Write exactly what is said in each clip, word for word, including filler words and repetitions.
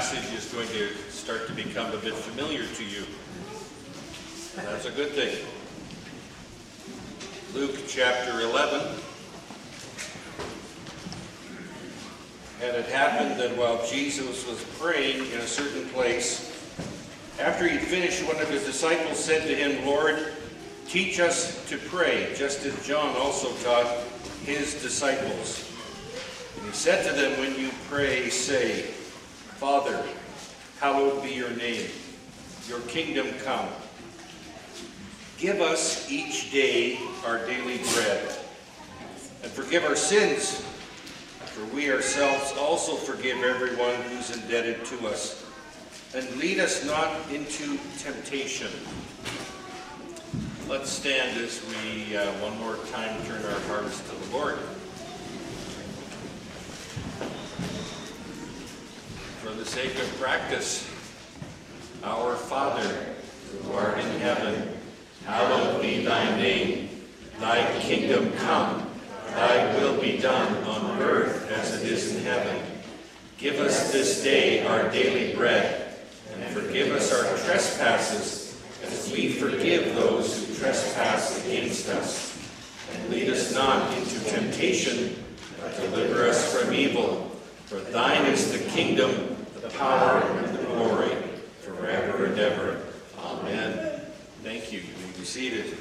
passage is going to start to become a bit familiar to you. That's a good thing. Luke chapter eleven. And it happened that while Jesus was praying in a certain place, after he finished, one of his disciples said to him, "Lord, teach us to pray, just as John also taught his disciples." And he said to them, "When you pray, say, 'Father, hallowed be your name. Your kingdom come. Give us each day our daily bread. And forgive our sins, for we ourselves also forgive everyone who's indebted to us. And lead us not into temptation.'" Let's stand as we uh, one more time turn our hearts to the Lord. For the sake of practice, Our Father, who art in heaven, hallowed be thy name. Thy kingdom come. Thy will be done on earth as it is in heaven. Give us this day our daily bread, and forgive us our trespasses, as we forgive those who trespass against us. And lead us not into temptation, but deliver us from evil. For thine is the kingdom, the power, and the glory, forever and ever. Amen. Thank you. You may be seated.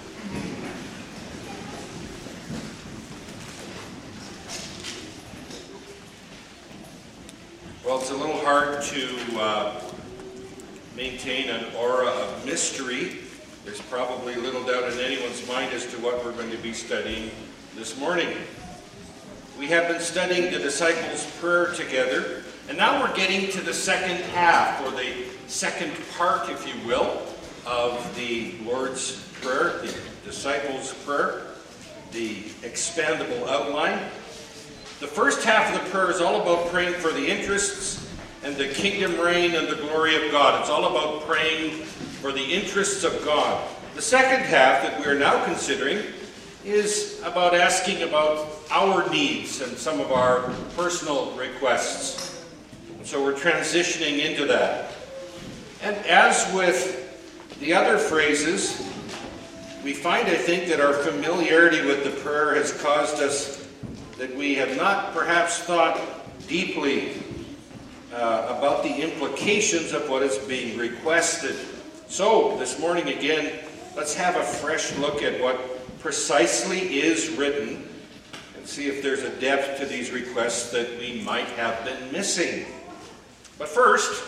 Well, it's a little hard to uh, maintain an aura of mystery. There's probably little doubt in anyone's mind as to what we're going to be studying this morning. We have been studying the disciples' prayer together, and now we're getting to the second half, or the second part, if you will, of the Lord's Prayer, the disciples' prayer, the expandable outline. The first half of the prayer is all about praying for the interests and the kingdom reign and the glory of God. It's all about praying for the interests of God. The second half that we are now considering is about asking about our needs and some of our personal requests. And so we're transitioning into that. And as with the other phrases, we find, I think, that our familiarity with the prayer has caused us that we have not perhaps thought deeply uh, about the implications of what is being requested. So, this morning again, let's have a fresh look at what precisely is written and see if there's a depth to these requests that we might have been missing. But first,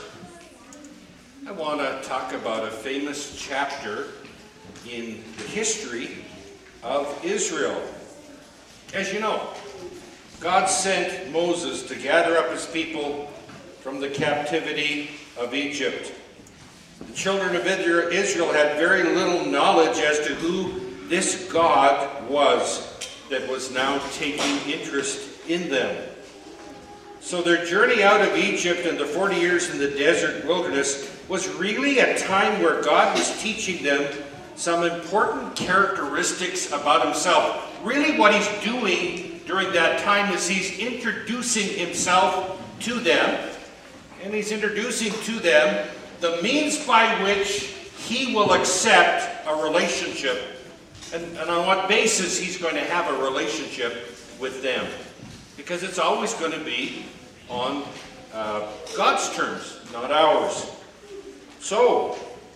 I want to talk about a famous chapter in the history of Israel. As you know, God sent Moses to gather up his people from the captivity of Egypt. The children of Israel had very little knowledge as to who this God was that was now taking interest in them. So their journey out of Egypt and the forty years in the desert wilderness was really a time where God was teaching them some important characteristics about himself. Really what he's doing during that time is he's introducing himself to them, and he's introducing to them the means by which he will accept a relationship, and, and on what basis he's going to have a relationship with them. Because it's always going to be on uh, God's terms, not ours. So,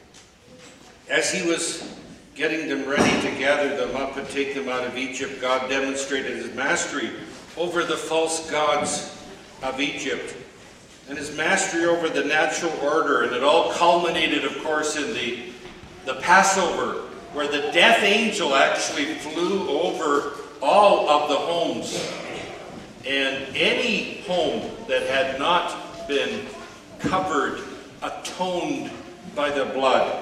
as he was getting them ready to gather them up and take them out of Egypt, God demonstrated his mastery over the false gods of Egypt and his mastery over the natural order. And it all culminated, of course, in the, the Passover, where the death angel actually flew over all of the homes. And any home that had not been covered, atoned by the blood,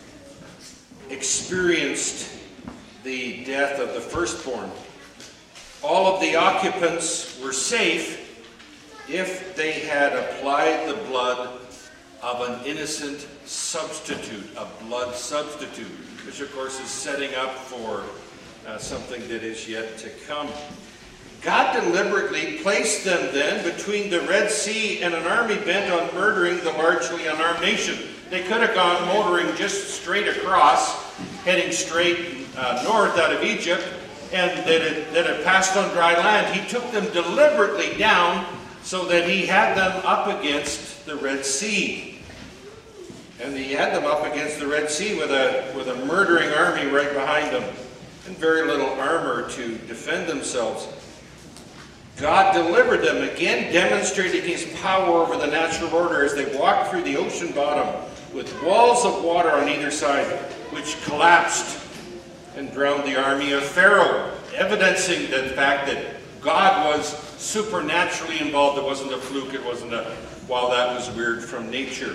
experienced the death of the firstborn. All of the occupants were safe if they had applied the blood of an innocent substitute, a blood substitute, which of course is setting up for uh, something that is yet to come. God deliberately placed them then between the Red Sea and an army bent on murdering the largely unarmed nation. They could have gone motoring just straight across, heading straight uh, north out of Egypt, and that had, that had passed on dry land. He took them deliberately down so that he had them up against the Red Sea. And he had them up against the Red Sea with a, with a murdering army right behind them, and very little armor to defend themselves. God delivered them, again demonstrating his power over the natural order as they walked through the ocean bottom with walls of water on either side, which collapsed and drowned the army of Pharaoh, evidencing the fact that God was supernaturally involved. It wasn't a fluke, it wasn't a, while that was weird from nature.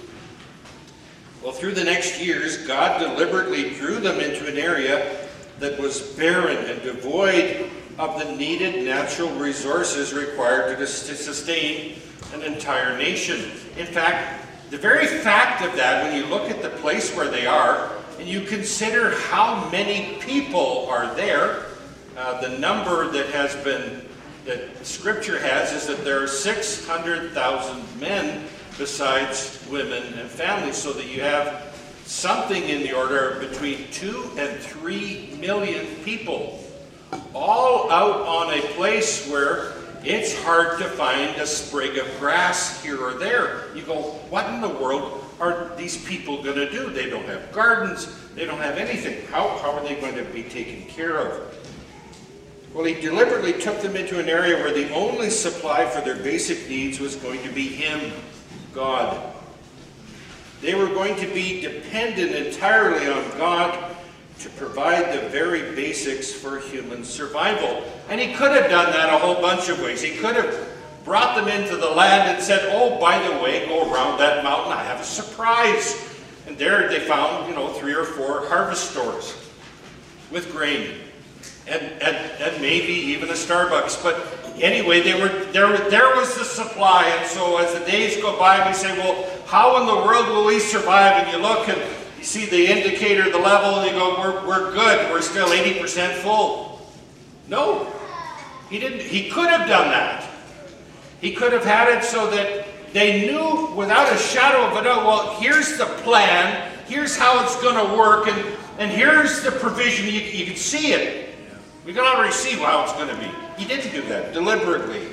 Well, through the next years, God deliberately drew them into an area that was barren and devoid of the needed natural resources required to, to sustain an entire nation. In fact, the very fact of that, when you look at the place where they are, and you consider how many people are there, uh, the number that has been, that Scripture has, is that there are six hundred thousand men besides women and families, so that you have something in the order of between two and three million people, all out on a place where it's hard to find a sprig of grass here or there. You go, what in the world are these people going to do? They don't have gardens, they don't have anything. How, how are they going to be taken care of? Well, he deliberately took them into an area where the only supply for their basic needs was going to be him, God. They were going to be dependent entirely on God to provide the very basics for human survival. And he could have done that a whole bunch of ways. He could have brought them into the land and said, oh, by the way, go around that mountain, I have a surprise. And there they found, you know, three or four harvest stores with grain. And, and, and maybe even a Starbucks. But anyway, they were, there, there was the supply. And so as the days go by, we say, well, how in the world will we survive? And you look and you see the indicator, the level, and you go, we're, we're good. We're still eighty percent full. No, he didn't. He could have done that. He could have had it so that they knew without a shadow of a doubt, well, here's the plan. Here's how it's going to work. And, and here's the provision. You, you can see it. We can already see how it's going to be. He didn't do that deliberately.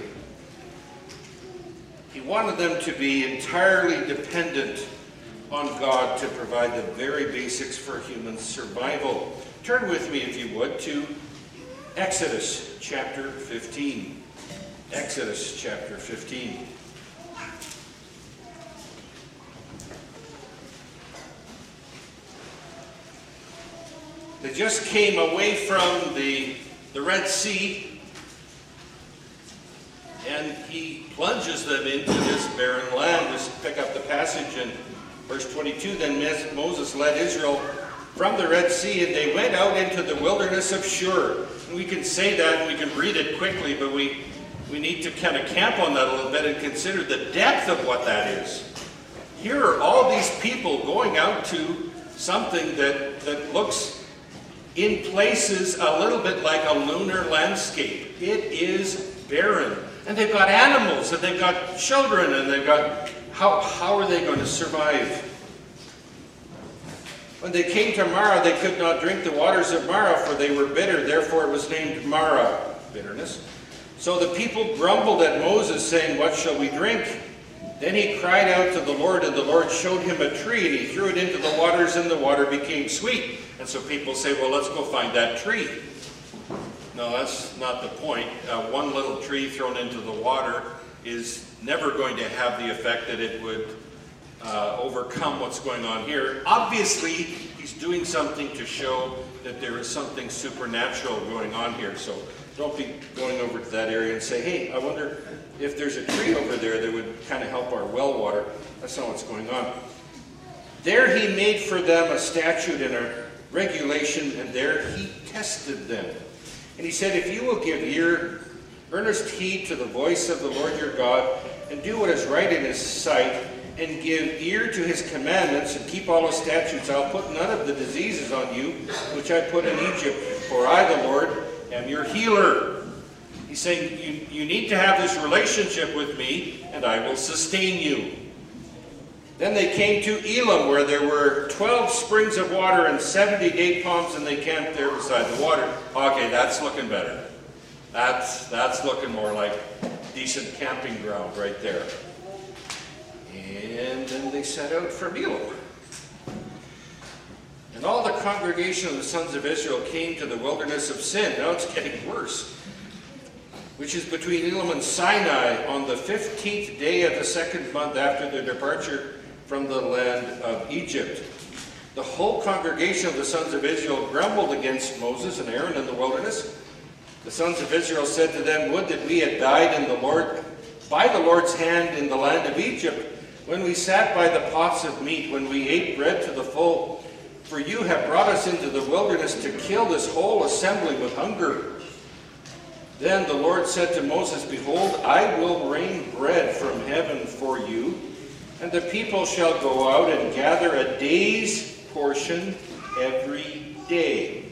He wanted them to be entirely dependent on God to provide the very basics for human survival. Turn with me, if you would, to Exodus chapter fifteen. Exodus chapter fifteen. They just came away from the, the Red Sea, and he plunges them into this barren land. Just pick up the passage in verse twenty-two. Then Moses led Israel from the Red Sea, and they went out into the wilderness of Shur. And we can say that, and we can read it quickly, but we, we need to kind of camp on that a little bit and consider the depth of what that is. Here are all these people going out to something that, that looks in places a little bit like a lunar landscape. It is barren. And they've got animals, and they've got children, and they've got... How, how are they going to survive? When they came to Marah, they could not drink the waters of Marah, for they were bitter. Therefore it was named Marah, bitterness. So the people grumbled at Moses, saying, what shall we drink? Then he cried out to the Lord, and the Lord showed him a tree, and he threw it into the waters, and the water became sweet. And so people say, well, let's go find that tree. No, that's not the point. Uh, one little tree thrown into the water is never going to have the effect that it would uh, overcome what's going on here. Obviously, he's doing something to show that there is something supernatural going on here. So don't be going over to that area and say, hey, I wonder if there's a tree over there that would kind of help our well water. That's not what's going on. There he made for them a statute and a regulation, and there he tested them. And he said, if you will give ear, earnest heed to the voice of the Lord your God, and do what is right in his sight, and give ear to his commandments, and keep all his statutes, I'll put none of the diseases on you, which I put in Egypt, for I, the Lord, am your healer. He's saying, you, you need to have this relationship with me, and I will sustain you. Then they came to Elim, where there were twelve springs of water and seventy date palms, and they camped there beside the water. Okay, that's looking better. That's, that's looking more like decent camping ground right there. And then they set out from Elim. And all the congregation of the sons of Israel came to the wilderness of Sin. Now it's getting worse. Which is between Elim and Sinai, on the fifteenth day of the second month after their departure from the land of Egypt. The whole congregation of the sons of Israel grumbled against Moses and Aaron in the wilderness. The sons of Israel said to them, would that we had died in the Lord, by the Lord's hand in the land of Egypt, when we sat by the pots of meat, when we ate bread to the full. For you have brought us into the wilderness to kill this whole assembly with hunger. Then the Lord said to Moses, behold, I will rain bread from heaven for you, and the people shall go out and gather a day's portion every day,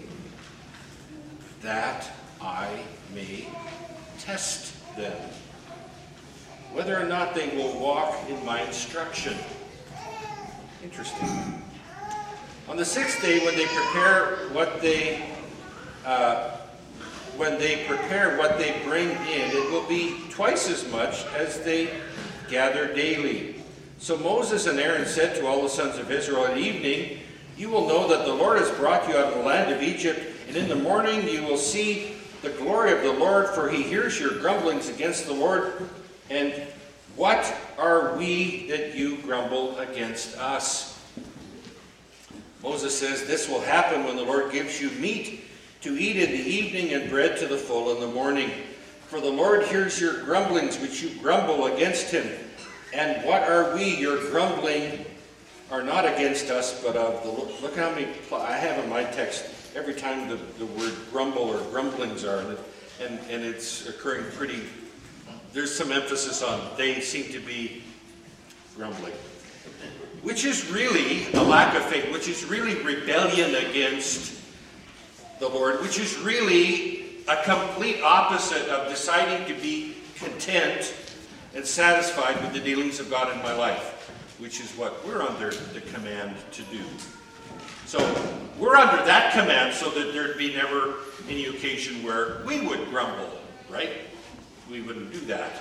that I may test them, whether or not they will walk in my instruction. Interesting. On the sixth day, when they prepare what they uh, when they prepare what they bring in, it will be twice as much as they gather daily. So Moses and Aaron said to all the sons of Israel, at evening you will know that the Lord has brought you out of the land of Egypt, and in the morning you will see the glory of the Lord, for he hears your grumblings against the Lord. And what are we that you grumble against us? Moses says, this will happen when the Lord gives you meat to eat in the evening and bread to the full in the morning. For the Lord hears your grumblings, which you grumble against him. And what are we, your grumbling, are not against us, but of the Lord. Look how many, I have in my text, every time the, the word grumble or grumblings are, and, and, and it's occurring pretty, there's some emphasis on, they seem to be grumbling. Which is really a lack of faith, which is really rebellion against the Lord, which is really a complete opposite of deciding to be content and satisfied with the dealings of God in my life, which is what we're under the command to do. So we're under that command so that there'd be never any occasion where we would grumble, right? We wouldn't do that.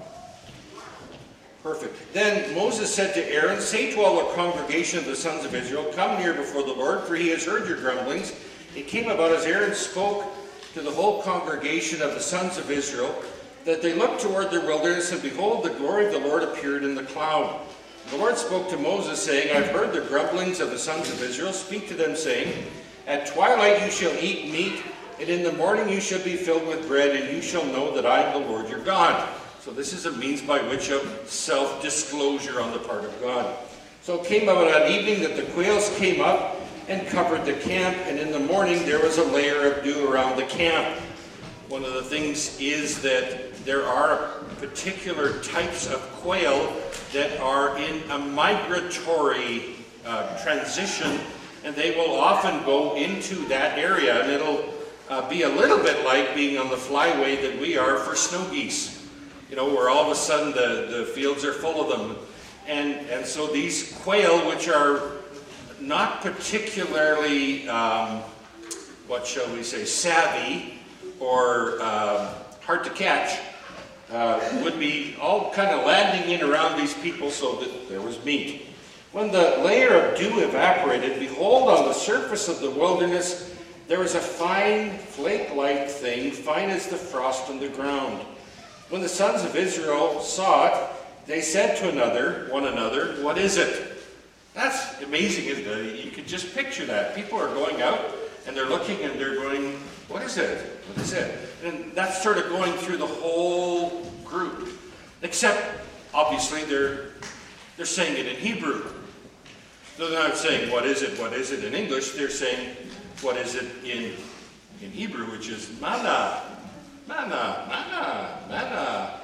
Perfect. Then Moses said to Aaron, say to all the congregation of the sons of Israel, come near before the Lord, for he has heard your grumblings. It came about as Aaron spoke to the whole congregation of the sons of Israel, that they looked toward the wilderness, and behold, the glory of the Lord appeared in the cloud. The Lord spoke to Moses, saying, I've heard the grumblings of the sons of Israel. Speak to them, saying, at twilight you shall eat meat, and in the morning you shall be filled with bread, and you shall know that I am the Lord your God. So this is a means by which of self-disclosure on the part of God. So it came about that evening that the quails came up and covered the camp, and in the morning there was a layer of dew around the camp. One of the things is that there are particular types of quail that are in a migratory uh, transition, and they will often go into that area, and it'll uh, be a little bit like being on the flyway that we are for snow geese. You know, where all of a sudden the, the fields are full of them. And, and so these quail, which are not particularly, um, what shall we say, savvy or uh, hard to catch, uh, would be all kind of landing in around these people so that there was meat. When the layer of dew evaporated, behold, on the surface of the wilderness there was a fine flake-like thing, fine as the frost on the ground. When the sons of Israel saw it, they said to another, one another, what is it? That's amazing, isn't it? You can just picture that. People are going out and they're looking and they're going, what is it? What is it? And that's sort of going through the whole group. Except, obviously, they're, they're saying it in Hebrew. So they're not saying, what is it? What is it in English? They're saying, what is it in, in Hebrew, which is manna. Manna, manna, manna.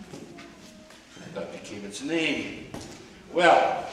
That became its name. Well,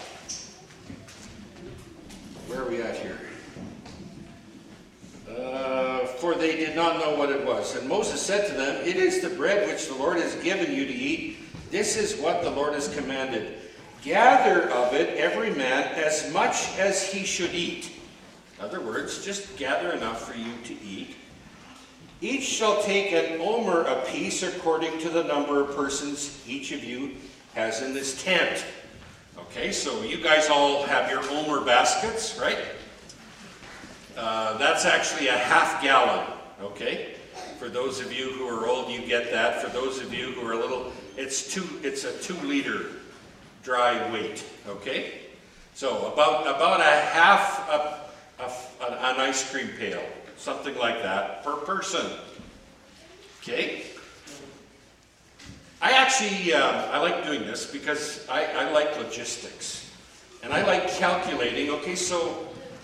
where are we at here? Uh, for they did not know what it was. And Moses said to them, "It is the bread which the Lord has given you to eat. This is what the Lord has commanded. Gather of it every man as much as he should eat." In other words, just gather enough for you to eat. "Each shall take an omer apiece according to the number of persons each of you has in this tent." Okay, so you guys all have your omer baskets, right? Uh, that's actually a half gallon, okay? For those of you who are old, you get that. For those of you who are a little, it's two. It's a two-liter dry weight, okay? So about about a half a, a, an ice cream pail, something like that per person. Okay. I actually uh, I like doing this because I, I like logistics, and I like calculating. Okay, so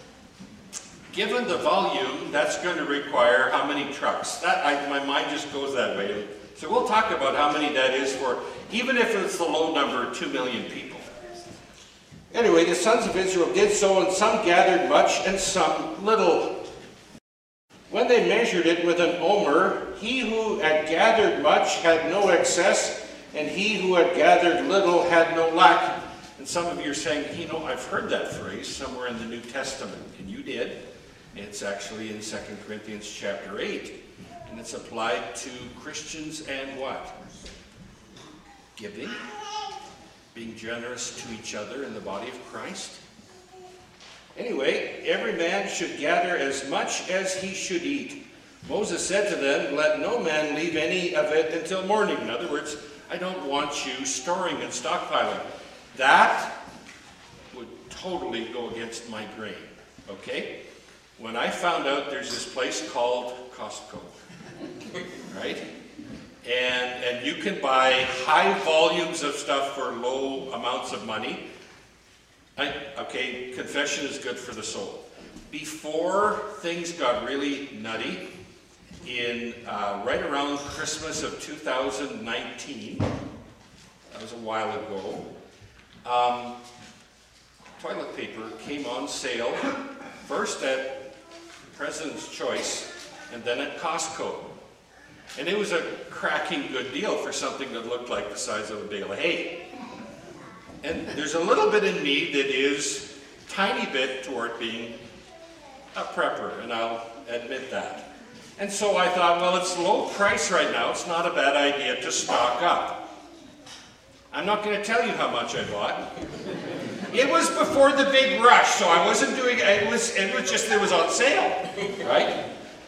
given the volume, that's going to require how many trucks? That I, my mind just goes that way. So we'll talk about how many that is for, even if it's the low number, two million people. Anyway, the sons of Israel did so, and some gathered much and some little. When they measured it with an omer, he who had gathered much had no excess, and he who had gathered little had no lack. And some of you are saying, you know, I've heard that phrase somewhere in the New Testament, and you did. It's actually in Second Corinthians chapter eight, and it's applied to Christians and what? Giving, being generous to each other in the body of Christ. Anyway, every man should gather as much as he should eat. Moses said to them, "Let no man leave any of it until morning." In other words, I don't want you storing and stockpiling. That would totally go against my grain, okay? When I found out there's this place called Costco, right? And, and you can buy high volumes of stuff for low amounts of money. I, okay, confession is good for the soul. Before things got really nutty, in uh, right around Christmas of two thousand nineteen, that was a while ago, um, toilet paper came on sale, first at President's Choice, and then at Costco. And it was a cracking good deal for something that looked like the size of a bale of hay. And there's a little bit in me that is tiny bit toward being a prepper, and I'll admit that. And so I thought, well, it's low price right now. It's not a bad idea to stock up. I'm not going to tell you how much I bought. It was before the big rush, so I wasn't doing it. Was, it was just, it was on sale, right?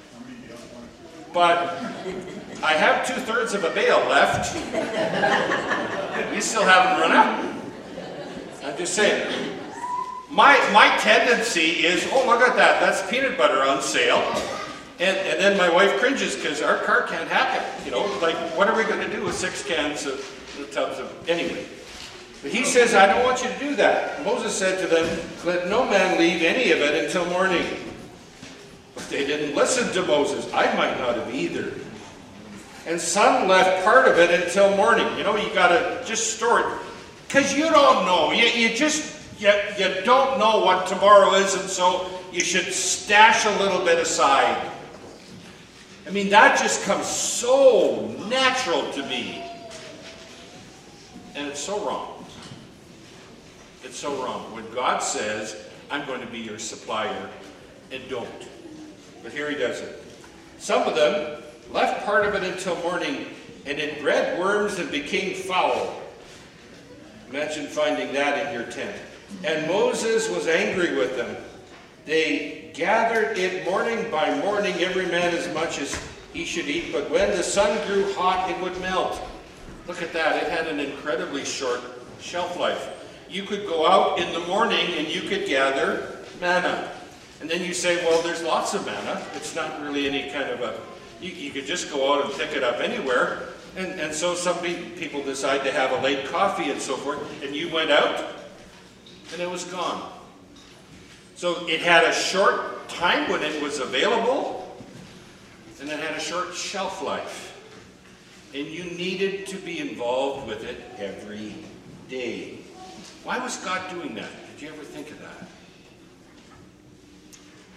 But I have two-thirds of a bale left. You still haven't run out. I'm just saying. My, my tendency is, oh, look at that. That's peanut butter on sale. And, and then my wife cringes because our car can't hack it. You know, like, what are we going to do with six cans of tubs of, anyway. But he says, I don't want you to do that. Moses said to them, "Let no man leave any of it until morning." But they didn't listen to Moses. I might not have either. And some left part of it until morning. You know, you got to just store it. Because you don't know. You, you just, you, you don't know what tomorrow is, and so you should stash a little bit aside. I mean, that just comes so natural to me. And it's so wrong. It's so wrong. When God says, I'm going to be your supplier, and don't. But here he does it. Some of them left part of it until morning, and it bred worms and became foul. Imagine finding that in your tent. And Moses was angry with them. They gathered it morning by morning, every man as much as he should eat. But when the sun grew hot, it would melt. Look at that. It had an incredibly short shelf life. You could go out in the morning and you could gather manna. And then you say, well, there's lots of manna. It's not really any kind of a... You, you could just go out and pick it up anywhere. And, and so some people decide to have a late coffee and so forth. And you went out and it was gone. So it had a short time when it was available, and it had a short shelf life. And you needed to be involved with it every day. Why was God doing that? Did you ever think of that?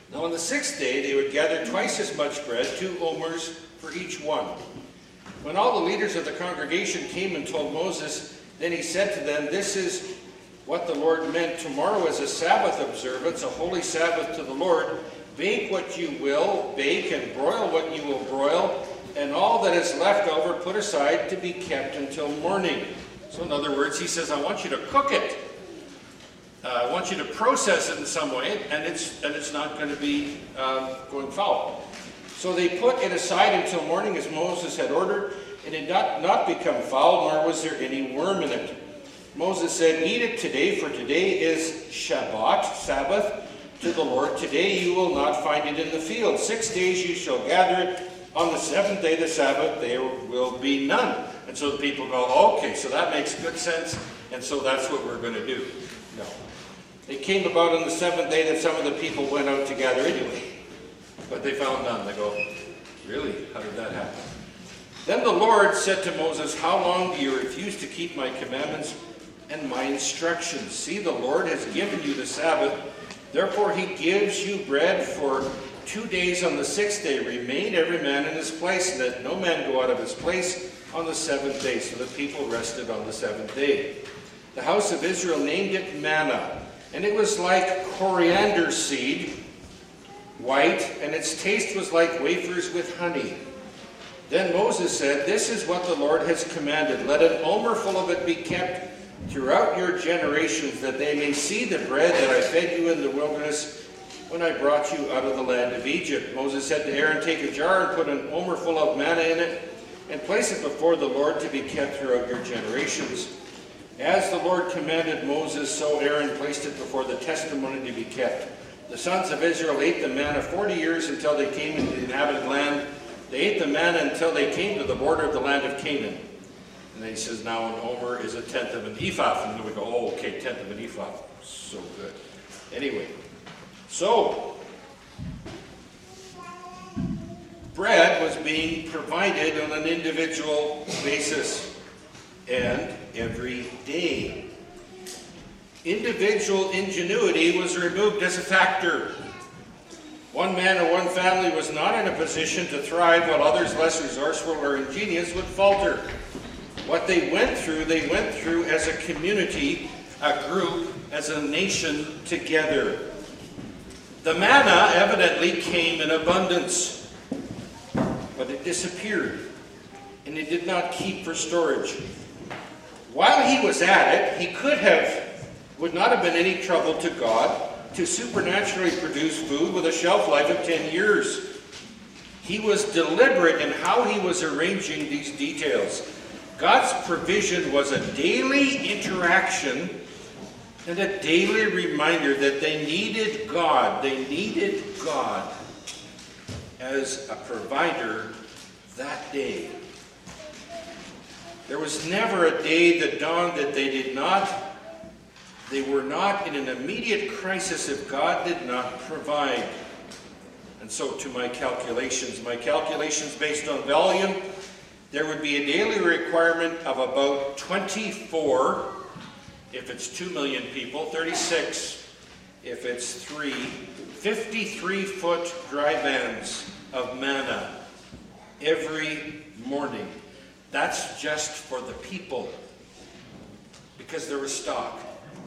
Now on the sixth day they would gather twice as much bread, two omers for each one. When all the leaders of the congregation came and told Moses, then he said to them, this is what the Lord meant. Tomorrow is a Sabbath observance, a holy Sabbath to the Lord. Bake what you will bake and broil what you will broil, and all that is left over put aside to be kept until morning. So in other words, he says, I want you to cook it. Uh, I want you to process it in some way, and it's, and it's not going to be uh, going foul. So they put it aside until morning as Moses had ordered. It had not, not become foul, nor was there any worm in it. Moses said, eat it today, for today is Shabbat, Sabbath, to the Lord. Today you will not find it in the field. Six days you shall gather it. On the seventh day, the Sabbath, there will be none. And so the people go, okay, so that makes good sense, and so that's what we're going to do. No. It came about on the seventh day that some of the people went out to gather anyway. But they found none. They go, really? How did that happen? Then the Lord said to Moses, how long do you refuse to keep my commandments and my instructions? See, the Lord has given you the Sabbath. Therefore he gives you bread for two days on the sixth day. Remain every man in his place, and let no man go out of his place on the seventh day. So the people rested on the seventh day. The house of Israel named it manna, and it was like coriander seed, white, and its taste was like wafers with honey. Then Moses said, this is what the Lord has commanded. Let an omer full of it be kept throughout your generations, that they may see the bread that I fed you in the wilderness when I brought you out of the land of Egypt. Moses said to Aaron, take a jar and put an omer full of manna in it, and place it before the Lord to be kept throughout your generations. As the Lord commanded Moses, so Aaron placed it before the testimony to be kept. The sons of Israel ate the manna forty years until they came into the inhabited land. They ate the manna until they came to the border of the land of Canaan. And then he says, now an omer is a tenth of an ephah. And then we go, oh, okay, tenth of an ephah. So good. Anyway, so bread was being provided on an individual basis and every day. Individual ingenuity was removed as a factor. One man or one family was not in a position to thrive, while others less resourceful or ingenious would falter. What they went through, they went through as a community, a group, as a nation together. The manna evidently came in abundance, but it disappeared, and it did not keep for storage. While he was at it, he could have, would not have been any trouble to God to supernaturally produce food with a shelf life of ten years. He was deliberate in how he was arranging these details. God's provision was a daily interaction and a daily reminder that they needed God. They needed God as a provider that day. There was never a day that dawned that they did not, they were not in an immediate crisis if God did not provide. And so to my calculations, my calculations based on volume, there would be a daily requirement of about twenty-four, if it's two million people, thirty-six, if it's three, fifty-three foot dry bands of manna every morning. That's just for the people, because there was stock.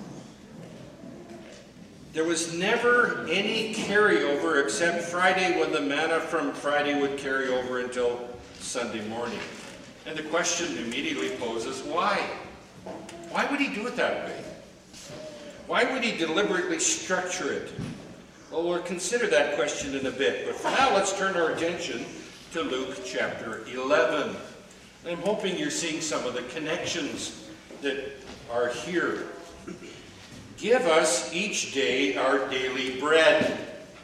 There was never any carryover except Friday, when the manna from Friday would carry over until Sunday morning. And the question immediately poses, why? Why would he do it that way? Why would he deliberately structure it? Well, we'll consider that question in a bit. But for now, let's turn our attention to Luke chapter eleven. I'm hoping you're seeing some of the connections that are here. Give us each day our daily bread.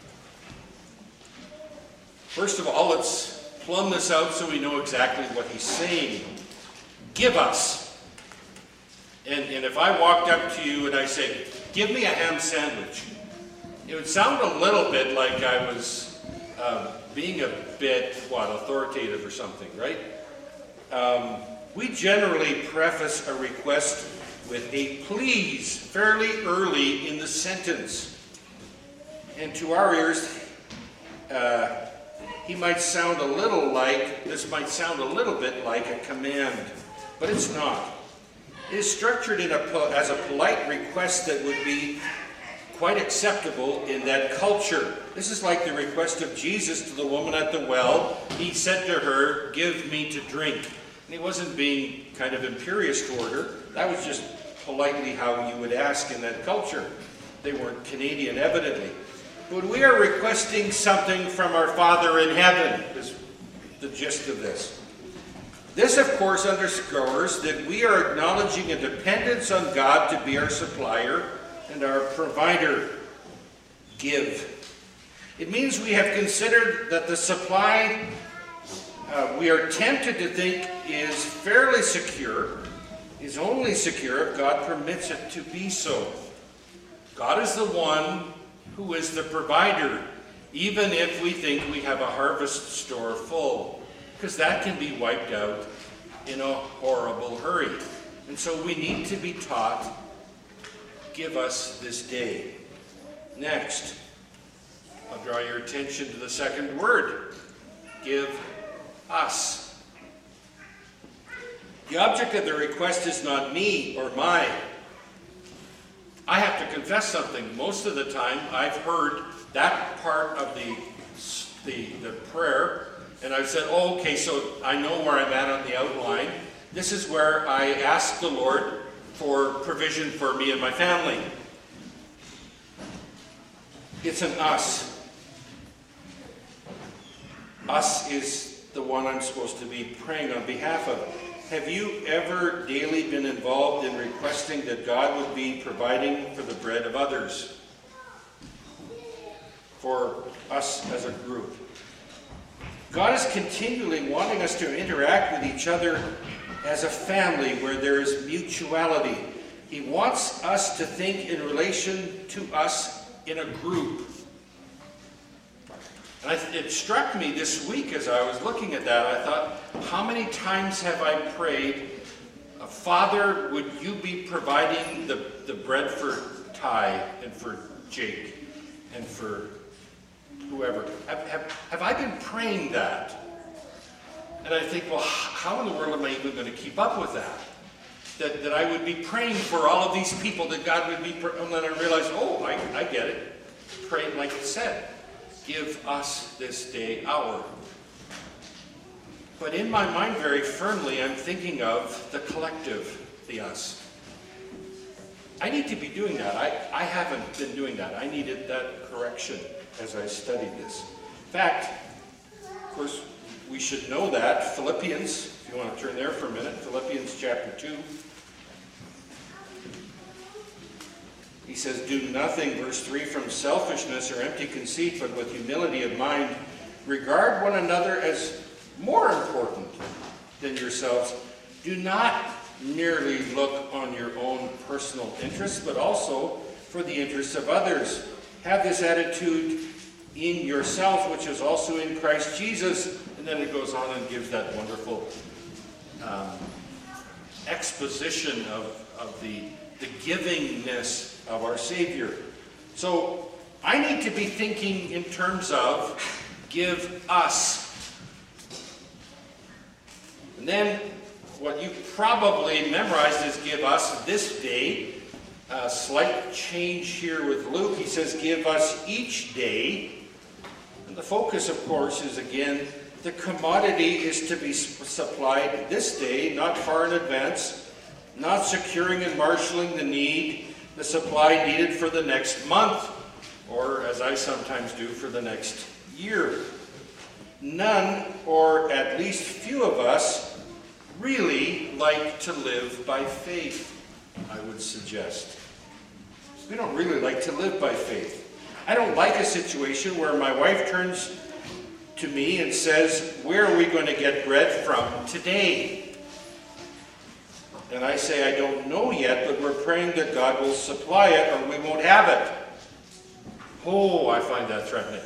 First of all, let's plumb this out so we know exactly what he's saying. Give us. And, and if I walked up to you and I said, give me a ham sandwich, it would sound a little bit like I was uh, being a bit, what, authoritative or something, right? Um, we generally preface a request with a please fairly early in the sentence. And to our ears, uh, he might sound a little like, this might sound a little bit like a command, but it's not. It is structured in a, as a polite request that would be quite acceptable in that culture. This is like the request of Jesus to the woman at the well. He said to her, "Give me to drink." And he wasn't being kind of imperious toward her. That was just politely how you would ask in that culture. They weren't Canadian, evidently. But we are requesting something from our Father in heaven, is the gist of this. This, of course, underscores that we are acknowledging a dependence on God to be our supplier and our provider. Give. It means we have considered that the supply uh, we are tempted to think is fairly secure, is only secure if God permits it to be so. God is the one who is the provider, even if we think we have a harvest store full, because that can be wiped out in a horrible hurry. And so we need to be taught, give us this day. Next, I'll draw your attention to the second word, give us. The object of the request is not me or mine. I have to confess something. Most of the time I've heard that part of the, the, the prayer, and I've said, oh, okay, so I know where I'm at on the outline. This is where I ask the Lord for provision for me and my family. It's an us. Us is the one I'm supposed to be praying on behalf of. Have you ever daily been involved in requesting that God would be providing for the bread of others? For us as a group. God is continually wanting us to interact with each other as a family where there is mutuality. He wants us to think in relation to us in a group. And I, it struck me this week as I was looking at that, I thought, how many times have I prayed, Father, would you be providing the, the bread for Ty and for Jake and for whoever? Have, have, have I been praying that? And I think, well, how in the world am I even going to keep up with that? That, that I would be praying for all of these people, that God would be, and then I realized, oh, I, I get it. Pray like it said. Give us this day our. But in my mind very firmly, I'm thinking of the collective, the us. I need to be doing that. I, I haven't been doing that. I needed that correction as I studied this. In fact, of course, we should know that. Philippians, if you want to turn there for a minute, Philippians chapter two. He says, do nothing, verse three, from selfishness or empty conceit, but with humility of mind, regard one another as more important than yourselves. Do not merely look on your own personal interests, but also for the interests of others. Have this attitude in yourself, which is also in Christ Jesus. And then it goes on and gives that wonderful um, exposition of, of the, the givingness of our Savior. So I need to be thinking in terms of give us. And then what you probably memorized is give us this day. A slight change here with Luke. He says give us each day. And the focus, of course, is again, the commodity is to be supplied this day, not far in advance, not securing and marshaling the need, the supply needed for the next month, or as I sometimes do, for the next year. None, or at least few of us, really like to live by faith, I would suggest. We don't really like to live by faith. I don't like a situation where my wife turns to me and says, where are we going to get bread from today? And I say, I don't know yet, but we're praying that God will supply it or we won't have it. Oh, I find that threatening.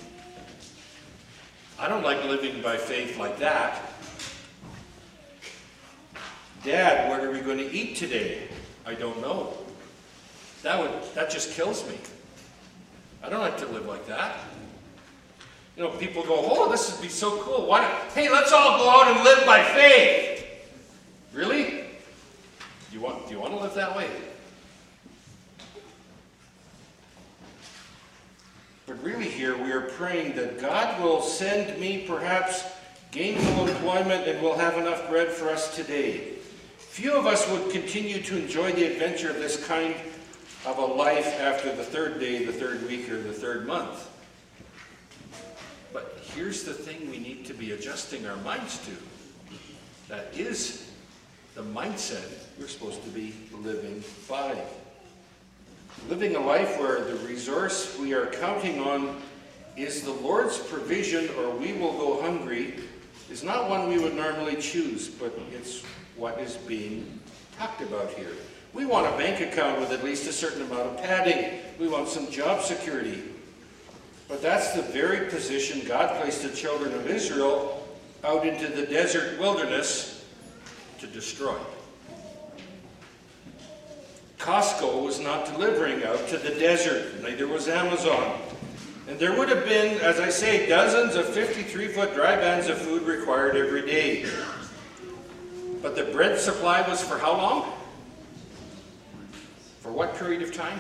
I don't like living by faith like that. Dad, what are we going to eat today? I don't know. That would, that just kills me. I don't like to live like that. You know, people go, oh, this would be so cool. Why don't, hey, let's all go out and live by faith. Really? Do you want, do you want to live that way? But really here we are praying that God will send me perhaps gainful employment and will have enough bread for us today. Few of us would continue to enjoy the adventure of this kind of a life after the third day, the third week, or the third month. But here's the thing we need to be adjusting our minds to. That is the mindset we're supposed to be living by. Living a life where the resource we are counting on is the Lord's provision or we will go hungry is not one we would normally choose, but it's what is being talked about here. We want a bank account with at least a certain amount of padding. We want some job security. But that's the very position God placed the children of Israel out into the desert wilderness to destroy. Costco was not delivering out to the desert, neither was Amazon. And there would have been, as I say, dozens of fifty-three foot dry vans of food required every day. But the bread supply was for how long? For what period of time?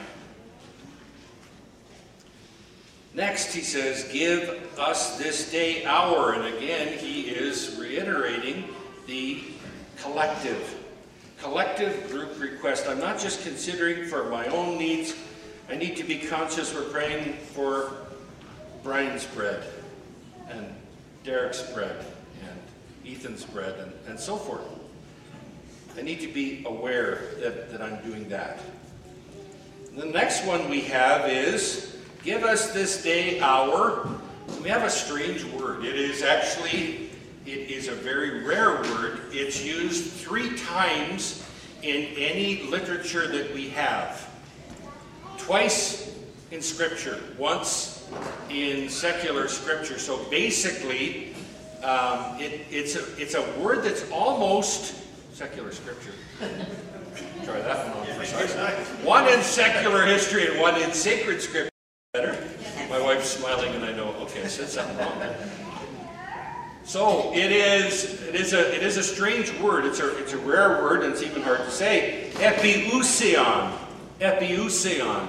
Next, he says, give us this day our, and again, he is reiterating the collective. Collective group request. I'm not just considering for my own needs. I need to be conscious we're praying for Brian's bread, and Derek's bread, and Ethan's bread, and, and so forth. I need to be aware that, that I'm doing that. And the next one we have is, give us this day our. We have a strange word. It is actually, it is a very rare word. It's used three times in any literature that we have. Twice in Scripture, once in secular Scripture. So basically, um, it, it's, a, it's a word that's almost secular Scripture. Try that one on for size. One in secular history and one in sacred Scripture. Better? My wife's smiling and I know, okay, I said something wrong there. So it is, it is a, it is a strange word. It's a, it's a rare word and it's even hard to say. Epiousion. Epiousion.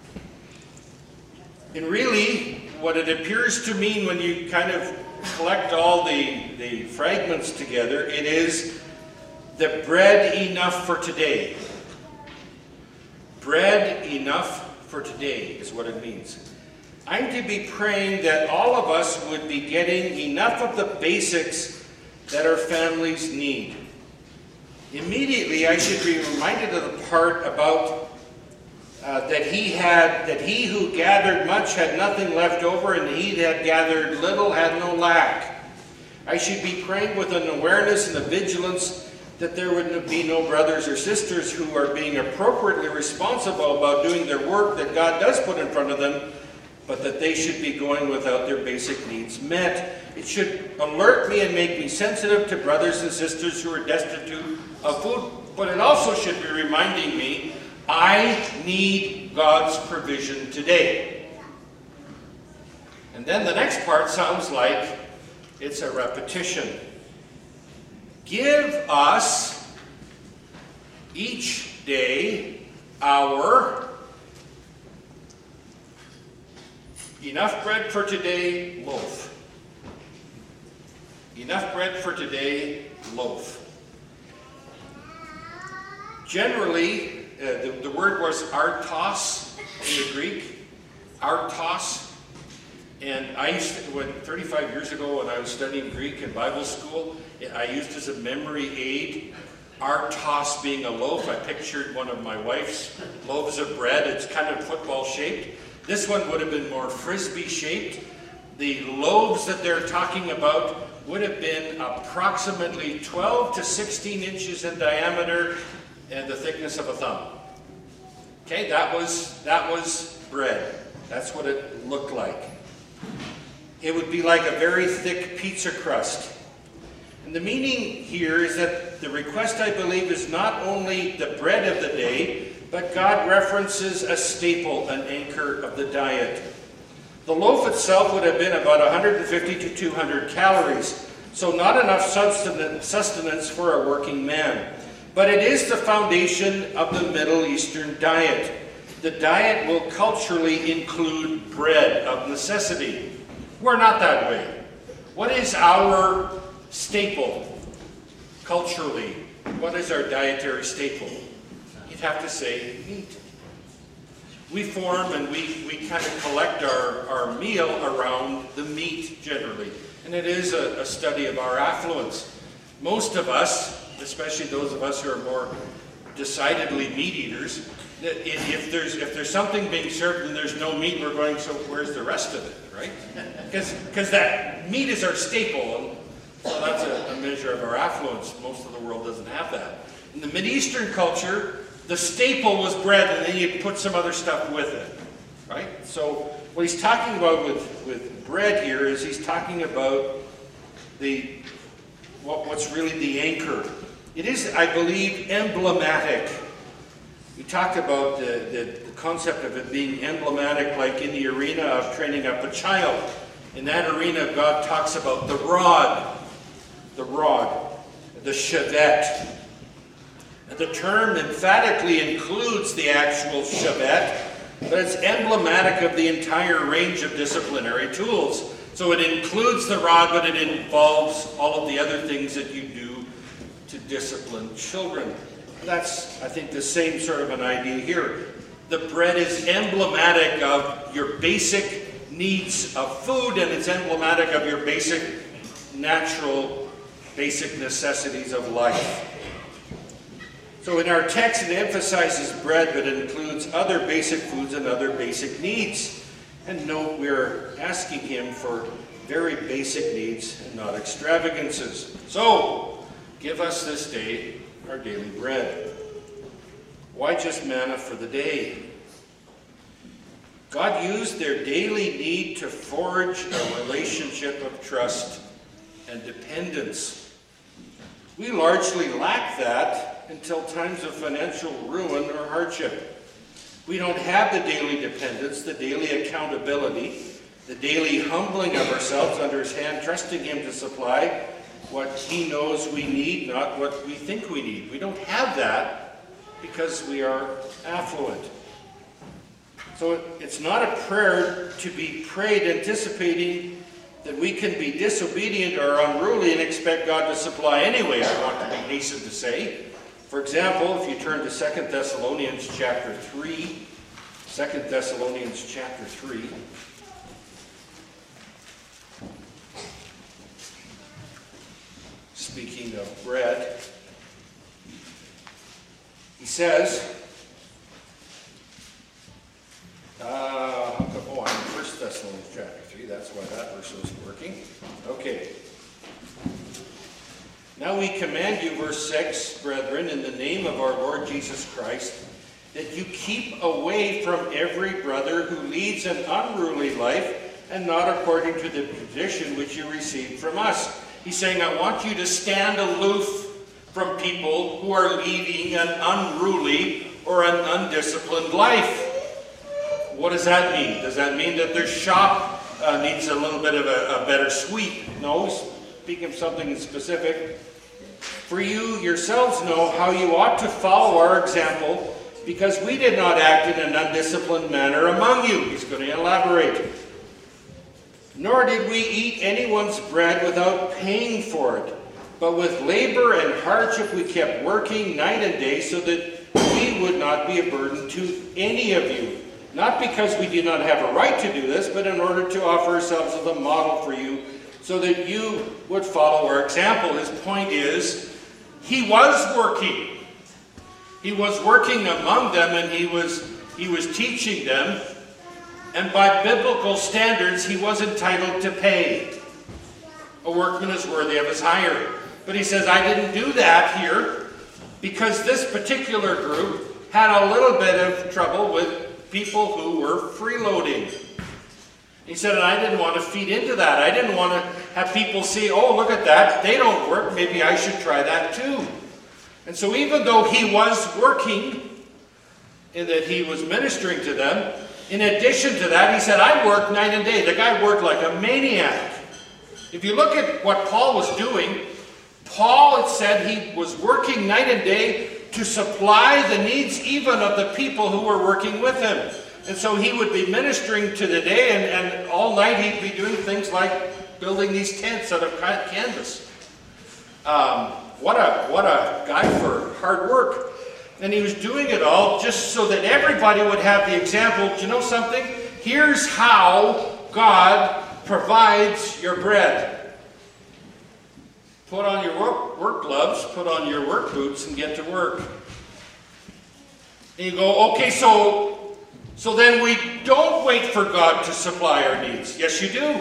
And really, what it appears to mean when you kind of collect all the, the fragments together, it is the bread enough for today. Bread enough for today is what it means. I'm to be praying that all of us would be getting enough of the basics that our families need. Immediately, I should be reminded of the part about uh, that he had, that he who gathered much had nothing left over, and he that gathered little had no lack. I should be praying with an awareness and a vigilance that there would be no brothers or sisters who are being appropriately responsible about doing their work that God does put in front of them, but that they should be going without their basic needs met. It should alert me and make me sensitive to brothers and sisters who are destitute of food, but it also should be reminding me I need God's provision today. And then the next part sounds like it's a repetition. Give us each day our enough bread for today, loaf. Enough bread for today, loaf. Generally, uh, the, the word was artos in the Greek. Artos. And I used to, when, thirty-five years ago when I was studying Greek in Bible school, I used as a memory aid artos being a loaf. I pictured one of my wife's loaves of bread. It's kind of football shaped. This one would have been more frisbee shaped. The loaves that they're talking about would have been approximately twelve to sixteen inches in diameter and the thickness of a thumb. Okay, that was, that was bread. That's what it looked like. It would be like a very thick pizza crust. And the meaning here is that the request, I believe, is not only the bread of the day, but God references a staple, an anchor of the diet. The loaf itself would have been about one hundred fifty to two hundred calories, so not enough sustenance for a working man. But it is the foundation of the Middle Eastern diet. The diet will culturally include bread of necessity. We're not that way. What is our staple culturally? What is our dietary staple? You'd have to say meat. We form and we, we kind of collect our, our meal around the meat generally. And it is a, a study of our affluence. Most of us, especially those of us who are more decidedly meat eaters, if there's, if there's something being served and there's no meat, we're going, so where's the rest of it, right? Because that meat is our staple. And so that's a, a measure of our affluence. Most of the world doesn't have that. In the Mideastern culture, the staple was bread, and then you put some other stuff with it, right? So what he's talking about with, with bread here is he's talking about the what, what's really the anchor. It is, I believe, emblematic. We talked about the, the, the concept of it being emblematic, like in the arena of training up a child. In that arena, God talks about the rod, the rod, the shevet. The term emphatically includes the actual shevet, but it's emblematic of the entire range of disciplinary tools. So it includes the rod, but it involves all of the other things that you do to discipline children. That's, I think, the same sort of an idea here. The bread is emblematic of your basic needs of food, and it's emblematic of your basic, natural, basic necessities of life. So in our text, it emphasizes bread, but it includes other basic foods and other basic needs. And note, we're asking him for very basic needs and not extravagances. So, give us this day our daily bread. Why just manna for the day? God used their daily need to forge a relationship of trust and dependence. We largely lack that until times of financial ruin or hardship. We don't have the daily dependence, the daily accountability, the daily humbling of ourselves under his hand, trusting him to supply what he knows we need, not what we think we need. We don't have that because we are affluent. So it's not a prayer to be prayed anticipating that we can be disobedient or unruly and expect God to supply anyway, I want to be hastened to say. For example, if you turn to Second Thessalonians chapter three, Second Thessalonians chapter three, speaking of bread, he says, uh, oh, I'm in First Thessalonians chapter three, that's why that verse was working. Okay. Now we command you, verse six, brethren, in the name of our Lord Jesus Christ, that you keep away from every brother who leads an unruly life and not according to the tradition which you received from us. He's saying, I want you to stand aloof from people who are leading an unruly or an undisciplined life. What does that mean? Does that mean that their shop uh, needs a little bit of a, a better sweep? No, speaking of something specific. For you yourselves know how you ought to follow our example, because we did not act in an undisciplined manner among you. He's going to elaborate. Nor did we eat anyone's bread without paying for it, but with labor and hardship we kept working night and day so that we would not be a burden to any of you. Not because we do not have a right to do this, but in order to offer ourselves as a model for you, so that you would follow our example. His point is, he was working. He was working among them, and he was, he was teaching them. And by biblical standards, he was entitled to pay. A workman is worthy of his hire. But he says, I didn't do that here, because this particular group had a little bit of trouble with people who were freeloading. He said, and I didn't want to feed into that. I didn't want to have people see, oh, look at that. They don't work. Maybe I should try that too. And so even though he was working, in that he was ministering to them, In addition to that, he said, I work night and day. The guy worked like a maniac. If you look at what Paul was doing, Paul, it said he was working night and day to supply the needs even of the people who were working with him. And so he would be ministering to the day, and, and all night he'd be doing things like building these tents out of canvas. Um, what a, what a guy for hard work. And he was doing it all just so that everybody would have the example. Do you know something? Here's how God provides your bread. Put on your work, work gloves, put on your work boots, and get to work. And you go, okay, so, so then we don't wait for God to supply our needs. Yes, you do.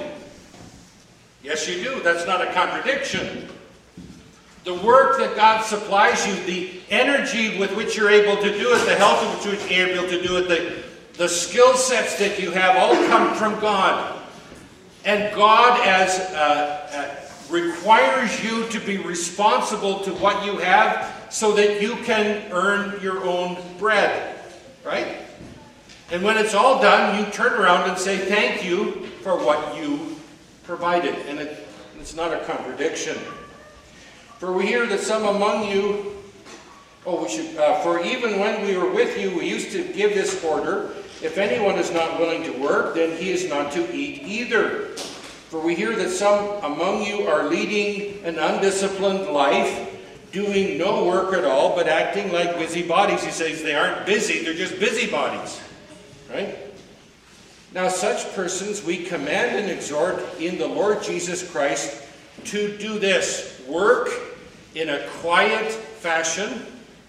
Yes, you do. That's not a contradiction. The work that God supplies you, the energy with which you're able to do it, the health with which you're able to do it, the, the skill sets that you have all come from God. And God as uh, uh, requires you to be responsible to what you have so that you can earn your own bread. Right? And when it's all done, you turn around and say thank you for what you provided. And it, it's not a contradiction. For we hear that some among you, oh, we should, uh, for even when we were with you, we used to give this order, if anyone is not willing to work, then he is not to eat either. For we hear that some among you are leading an undisciplined life, doing no work at all, but acting like busybodies. He says they aren't busy, they're just busybodies. Right? Now such persons we command and exhort in the Lord Jesus Christ to do this, work in a quiet fashion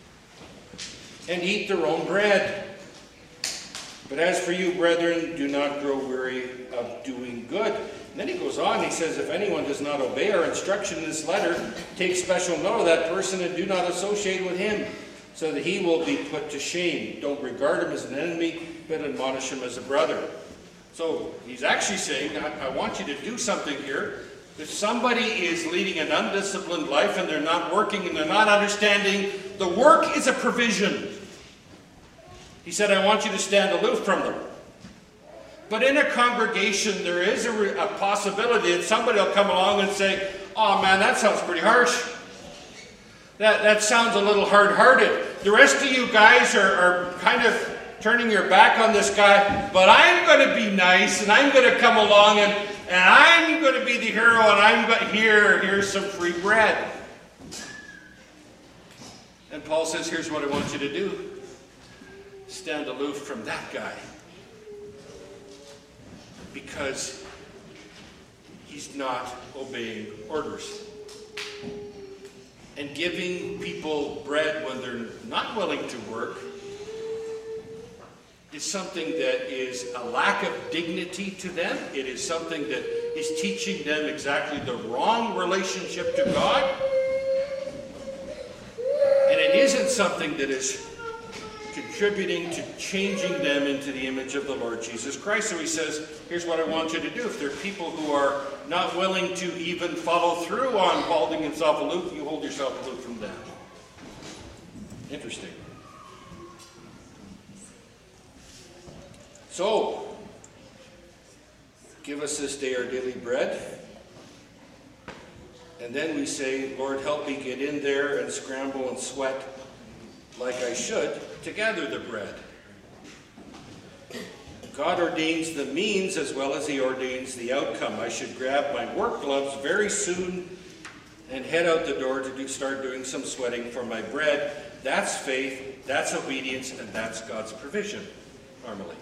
and eat their own bread. But as for you, brethren, do not grow weary of doing good. And then he goes on, he says, if anyone does not obey our instruction in this letter, take special note of that person and do not associate with him, so that he will be put to shame. Don't regard him as an enemy, but admonish him as a brother. So he's actually saying, I, I want you to do something here. If somebody is leading an undisciplined life and they're not working and they're not understanding, the work is a provision. He said, I want you to stand aloof from them. But in a congregation, there is a, a possibility that somebody will come along and say, oh man, that sounds pretty harsh. That, that sounds a little hard-hearted. The rest of you guys are, are kind of turning your back on this guy, but I'm going to be nice, and I'm going to come along, and, and I'm going to be the hero, and I'm going here, here's some free bread. And Paul says, here's what I want you to do. Stand aloof from that guy. Because he's not obeying orders. And giving people bread when they're not willing to work is something that is a lack of dignity to them. It is something that is teaching them exactly the wrong relationship to God. And it isn't something that is contributing to changing them into the image of the Lord Jesus Christ. So he says, here's what I want you to do. If there are people who are not willing to even follow through on holding himself aloof, you hold yourself aloof from them. Interesting. So, give us this day our daily bread. And then we say, Lord, help me get in there and scramble and sweat like I should to gather the bread. God ordains the means as well as he ordains the outcome. I should grab my work gloves very soon and head out the door to do, start doing some sweating for my bread. That's faith, that's obedience, and that's God's provision, normally.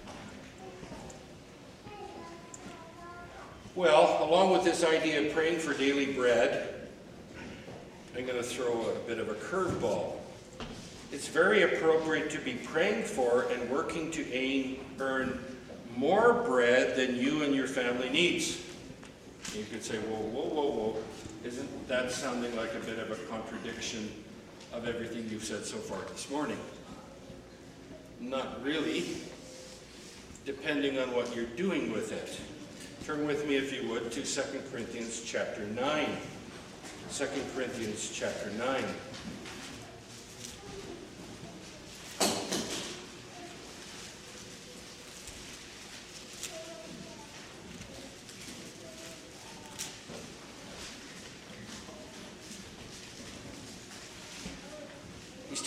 Well, along with this idea of praying for daily bread, I'm going to throw a bit of a curveball. It's very appropriate to be praying for and working to aim, earn more bread than you and your family needs. You could say, whoa, whoa, whoa, whoa. Isn't that sounding like a bit of a contradiction of everything you've said so far this morning? Not really, depending on what you're doing with it. Turn with me, if you would, to Second Corinthians chapter nine. Second Corinthians chapter nine.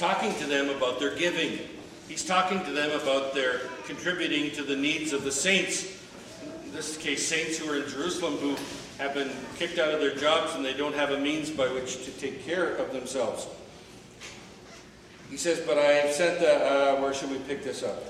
talking to them about their giving. He's talking to them about their contributing to the needs of the saints. In this case, saints who are in Jerusalem who have been kicked out of their jobs and they don't have a means by which to take care of themselves. He says, but I have sent the, uh, where should we pick this up?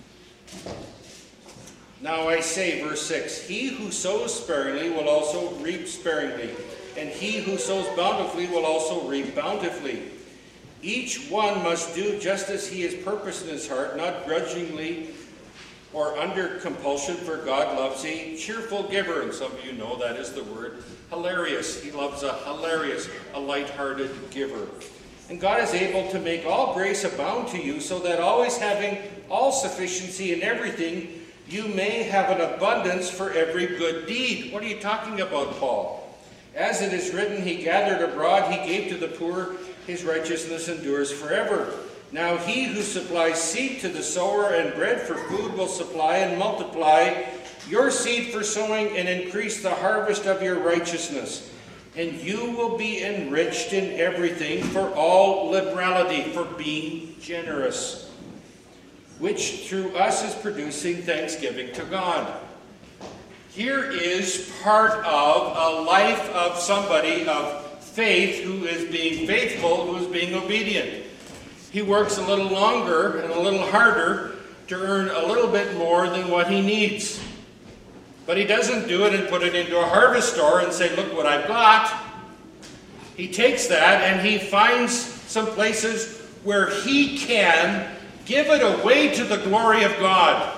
Now I say, verse six, he who sows sparingly will also reap sparingly, and he who sows bountifully will also reap bountifully. Each one must do just as he has purposed in his heart, not grudgingly or under compulsion, for God loves a cheerful giver. And some of you know that is the word hilarious. He loves a hilarious, a light-hearted giver. And God is able to make all grace abound to you, so that always having all sufficiency in everything, you may have an abundance for every good deed. What are you talking about, Paul? As it is written, he gathered abroad, he gave to the poor, his righteousness endures forever. Now he who supplies seed to the sower and bread for food will supply and multiply your seed for sowing and increase the harvest of your righteousness. And you will be enriched in everything for all liberality, for being generous, which through us is producing thanksgiving to God. Here is part of a life of somebody of faith who is being faithful, who is being obedient. He works a little longer and a little harder to earn a little bit more than what he needs. But he doesn't do it and put it into a harvest store and say, look what I've got. He takes that and he finds some places where he can give it away to the glory of God.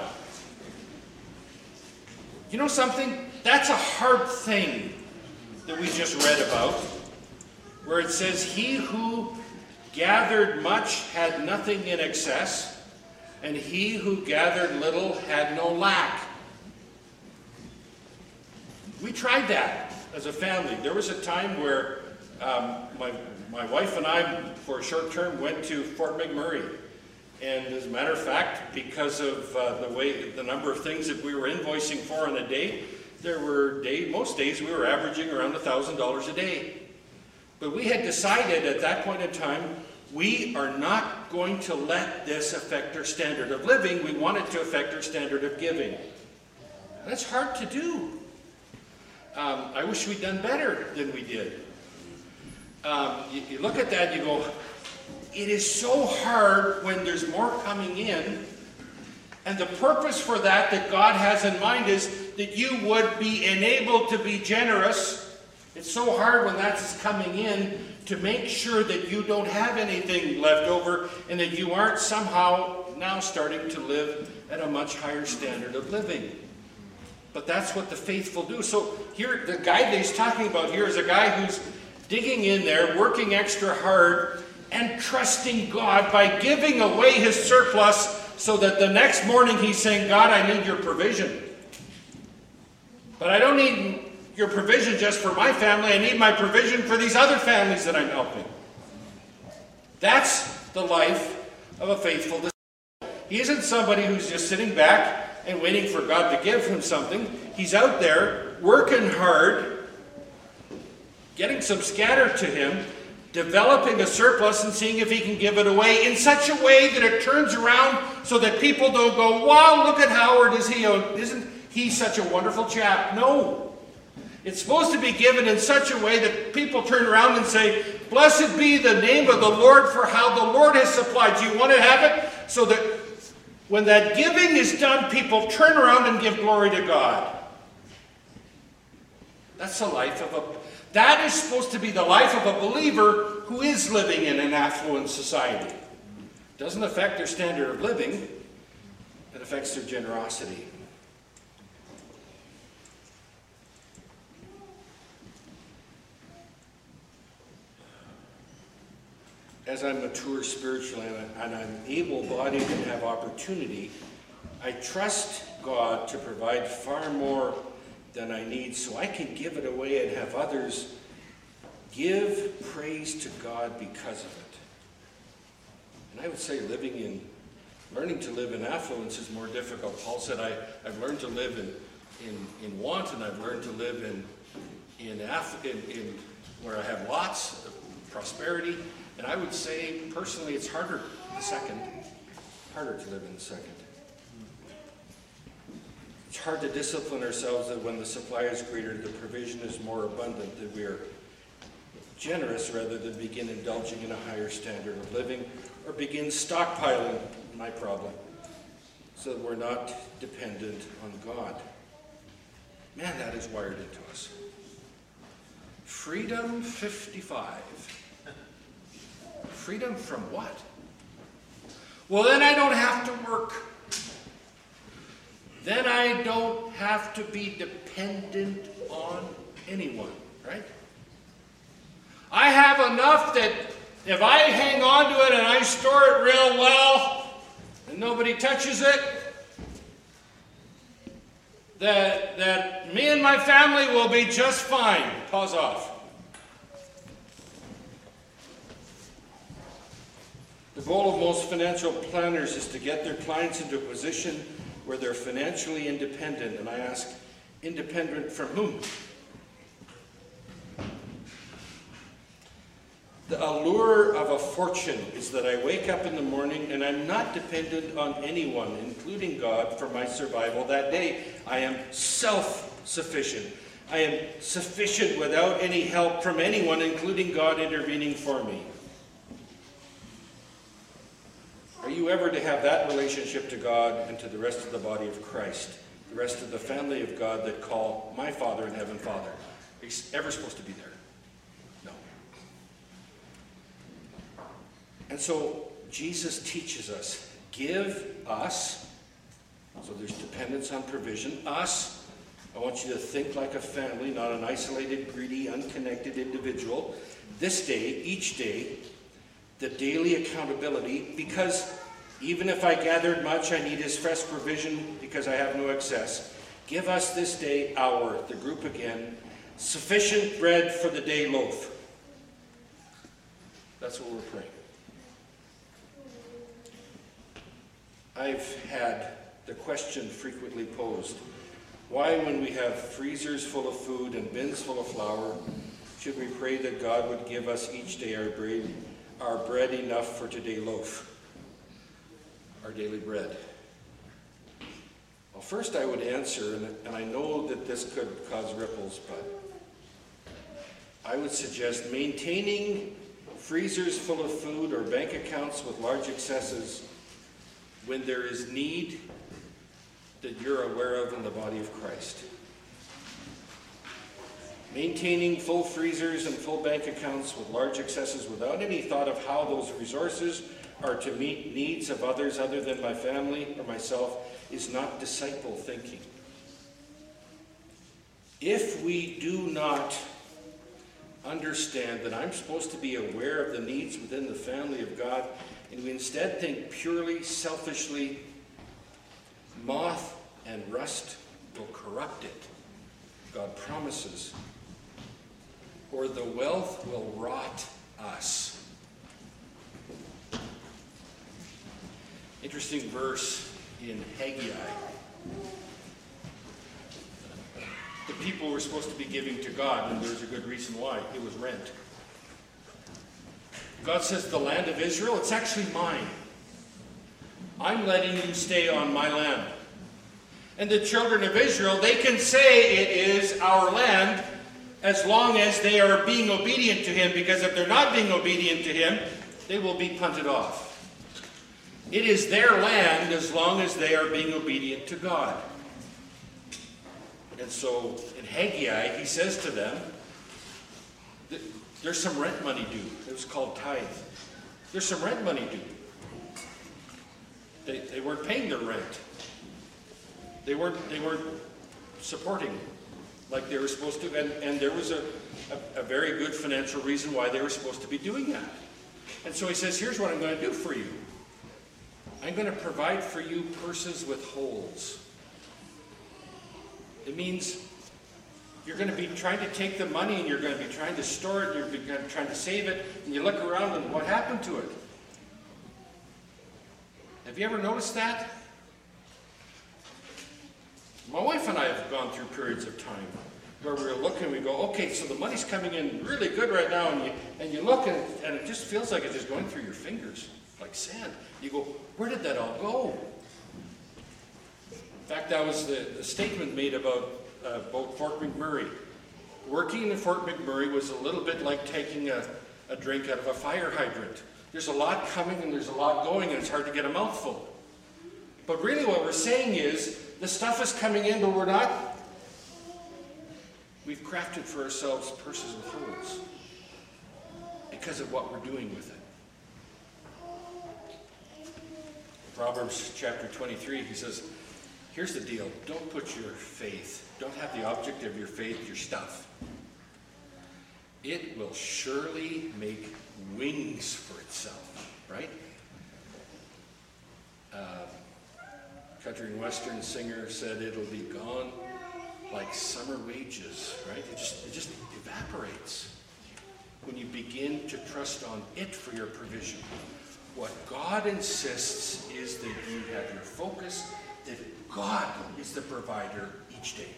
You know something? That's a hard thing that we just read about, where it says, he who gathered much had nothing in excess, and he who gathered little had no lack. We tried that as a family. There was a time where um, my, my wife and I, for a short term, went to Fort McMurray. And as a matter of fact, because of uh, the way, the number of things that we were invoicing for in a day, there were day, most days we were averaging around one thousand dollars a day. But we had decided at that point in time, we are not going to let this affect our standard of living. We want it to affect our standard of giving. That's hard to do. Um, I wish we'd done better than we did. Um, you, you look at that and you go, it is so hard when there's more coming in, and the purpose for that that God has in mind is that you would be enabled to be generous. It's so hard when that's coming in to make sure that you don't have anything left over and that you aren't somehow now starting to live at a much higher standard of living. But that's what the faithful do. So here, the guy that he's talking about here is a guy who's digging in there, working extra hard, and trusting God by giving away his surplus so that the next morning he's saying, God, I need your provision. But I don't need your provision just for my family. I need my provision for these other families that I'm helping. That's the life of a faithful disciple. He isn't somebody who's just sitting back and waiting for God to give him something. He's out there working hard, getting some scattered to him, developing a surplus and seeing if he can give it away in such a way that it turns around so that people don't go, wow, look at Howard, is he, isn't he such a wonderful chap? No. It's supposed to be given in such a way that people turn around and say, blessed be the name of the Lord for how the Lord has supplied. Do you want to have it? So that when that giving is done, people turn around and give glory to God. That's the life of a That is supposed to be the life of a believer who is living in an affluent society. It doesn't affect their standard of living. It affects their generosity. As I mature spiritually and I'm able-bodied and have opportunity, I trust God to provide far more than I need, so I can give it away and have others give praise to God because of it. And I would say living in, learning to live in affluence is more difficult. Paul said, I, I've learned to live in, in, in want, and I've learned to live in, in, aff, in, in where I have lots of prosperity, And I would say, personally, it's harder the second, harder to live in the second. It's hard to discipline ourselves that when the supply is greater, the provision is more abundant, that we are generous rather than begin indulging in a higher standard of living or begin stockpiling, my problem, so that we're not dependent on God. Man, that is wired into us. Freedom fifty-five. Freedom from what? Well, then I don't have to work. Then I don't have to be dependent on anyone, right? I have enough that if I hang on to it and I store it real well and nobody touches it, that, that me and my family will be just fine. Pause off. The goal of most financial planners is to get their clients into a position where they're financially independent. And I ask, independent from whom? The allure of a fortune is that I wake up in the morning and I'm not dependent on anyone, including God, for my survival that day. I am self-sufficient. I am sufficient without any help from anyone, including God intervening for me. Are you ever to have that relationship to God and to the rest of the body of Christ, the rest of the family of God that call my Father in heaven Father? Are you ever supposed to be there? No. And so Jesus teaches us, give us, so there's dependence on provision, us, I want you to think like a family, not an isolated, greedy, unconnected individual. This day, each day, the daily accountability, because even if I gathered much, I need his fresh provision because I have no excess. Give us this day our, the group again, sufficient bread for the day loaf. That's what we're praying. I've had the question frequently posed, why when we have freezers full of food and bins full of flour, should we pray that God would give us each day our bread, our bread enough for today loaf, our daily bread? Well, first I would answer, and, and I know that this could cause ripples, but I would suggest maintaining freezers full of food or bank accounts with large excesses when there is need that you're aware of in the body of Christ. Maintaining full freezers and full bank accounts with large excesses without any thought of how those resources are to meet needs of others other than my family or myself is not disciple thinking. If we do not understand that I'm supposed to be aware of the needs within the family of God, and we instead think purely, selfishly, moth and rust will corrupt it, God promises, or the wealth will rot us. Interesting verse in Haggai. The people were supposed to be giving to God, and there's a good reason why. It was rent. God says, the land of Israel, it's actually mine. I'm letting you stay on my land. And the children of Israel, they can say it is our land as long as they are being obedient to him, because if they're not being obedient to him, they will be punted off. It is their land as long as they are being obedient to God. And so in Haggai, he says to them, there's some rent money due. It was called tithe. There's some rent money due. They, they weren't paying their rent. They weren't, they weren't supporting like they were supposed to. And, and there was a, a, a very good financial reason why they were supposed to be doing that. And so he says, here's what I'm going to do for you. I'm going to provide for you purses with holes. It means you're going to be trying to take the money and you're going to be trying to store it, you're going to be trying to save it, and you look around and what happened to it? Have you ever noticed that? My wife and I have gone through periods of time where we were looking, we go, okay, so the money's coming in really good right now, and you, and you look, and, and it just feels like it's just going through your fingers, like sand. You go, where did that all go? In fact, that was the, the statement made about, uh, about Fort McMurray. Working in Fort McMurray was a little bit like taking a, a drink out of a fire hydrant. There's a lot coming and there's a lot going, and it's hard to get a mouthful. But really what we're saying is, the stuff is coming in, but we're not. We've crafted for ourselves purses with holes because of what we're doing with it. Proverbs chapter twenty-three, he says, here's the deal. Don't put your faith, don't have the object of your faith, your stuff. It will surely make wings for itself, right? Uh, country and western singer said it'll be gone like summer wages, right? It just, it just evaporates when you begin to trust on it for your provision. What God insists is that you have your focus, that God is the provider each day.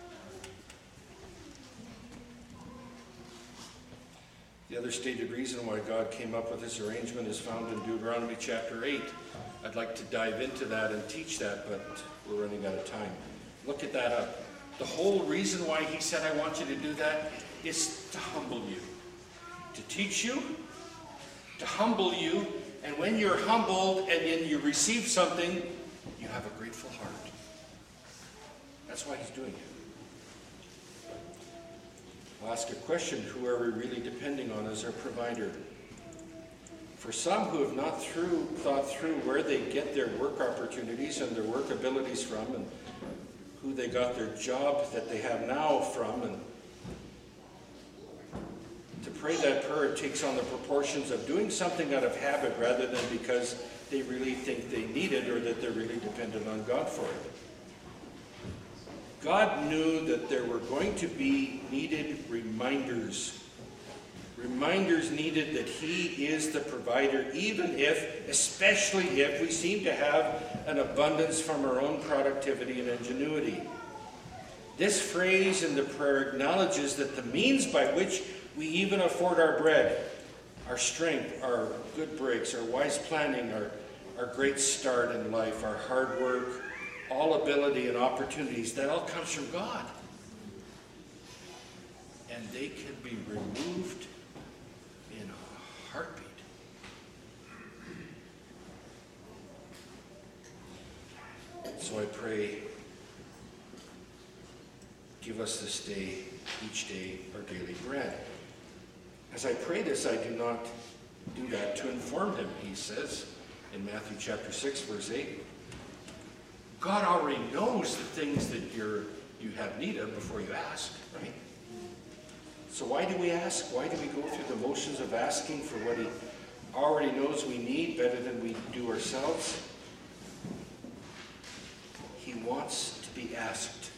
The other stated reason why God came up with this arrangement is found in Deuteronomy chapter eight. I'd like to dive into that and teach that, but we're running out of time. Look at that up. The whole reason why he said, I want you to do that, is to humble you. To teach you, to humble you, and when you're humbled and then you receive something, you have a grateful heart. That's why he's doing it. I'll ask a question. Who are we really depending on as our provider? For some who have not through, thought through where they get their work opportunities and their work abilities from, and who they got their job that they have now from, and to pray that prayer, it takes on the proportions of doing something out of habit rather than because they really think they need it or that they're really dependent on God for it. God knew that there were going to be needed reminders. Reminders needed that he is the provider, even if, especially if, we seem to have an abundance from our own productivity and ingenuity. This phrase in the prayer acknowledges that the means by which we even afford our bread, our strength, our good breaks, our wise planning, our, our great start in life, our hard work, all ability and opportunities, that all comes from God. And they can be removed in a heartbeat. So I pray, give us this day, each day, our daily bread. As I pray this, I do not do that to inform him, he says in Matthew chapter six, verse eight. God already knows the things that you're, you have need of before you ask, right? So why do we ask? Why do we go through the motions of asking for what he already knows we need better than we do ourselves? He wants to be asked.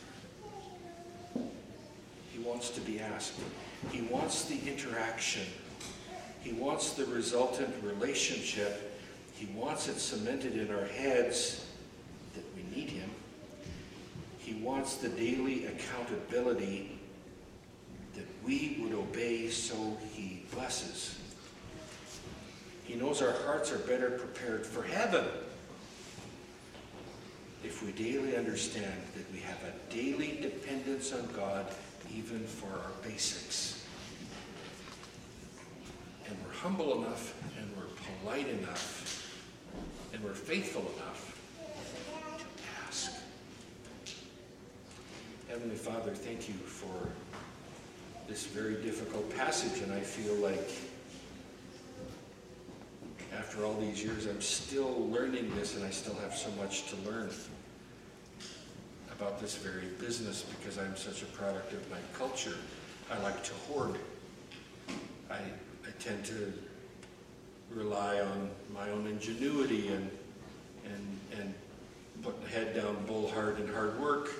He wants to be asked. He wants the interaction. He wants the resultant relationship. He wants it cemented in our heads that we need him. He wants the daily accountability that we would obey, so he blesses. He knows our hearts are better prepared for heaven if we daily understand that we have a daily dependence on God, even for our basics. And we're humble enough, and we're polite enough, and we're faithful enough to ask. Heavenly Father, thank you for this very difficult passage, and I feel like after all these years, I'm still learning this, and I still have so much to learn about this very business because I'm such a product of my culture. I like to hoard. I, I tend to rely on my own ingenuity and, and, and put the head down, bull hard, and hard work.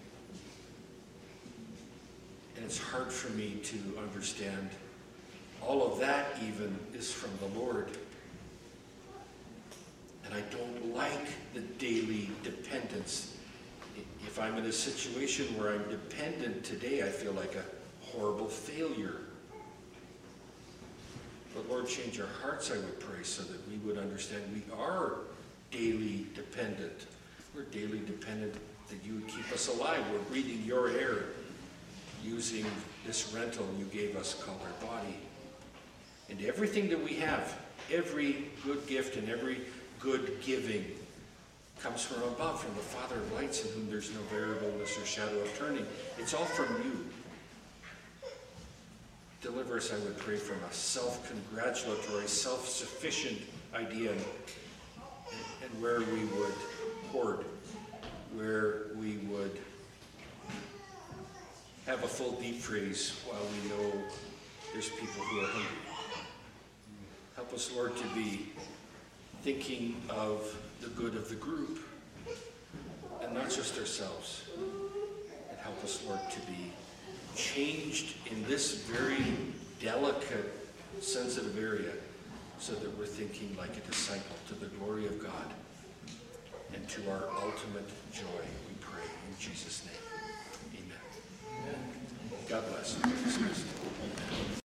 And it's hard for me to understand all of that even is from the Lord. And I don't like the daily dependence. If If I'm in a situation where I'm dependent today, I feel like a horrible failure. But Lord, change our hearts, I would pray, so that we would understand we are daily dependent. We're daily dependent that you would keep us alive. We're breathing your air, using this rental you gave us called our body. And everything that we have, every good gift and every good giving comes from above, from the Father of lights, in whom there's no variableness or shadow of turning. It's all from you. Deliver us, I would pray, from a self-congratulatory, self-sufficient idea, and, and where we would hoard, where we would have a full deep freeze while we know there's people who are hungry. Help us, Lord, to be thinking of the good of the group and not just ourselves. And help us, Lord, to be changed in this very delicate, sensitive area so that we're thinking like a disciple to the glory of God and to our ultimate joy, we pray in Jesus' name. Amen. Amen. God bless you.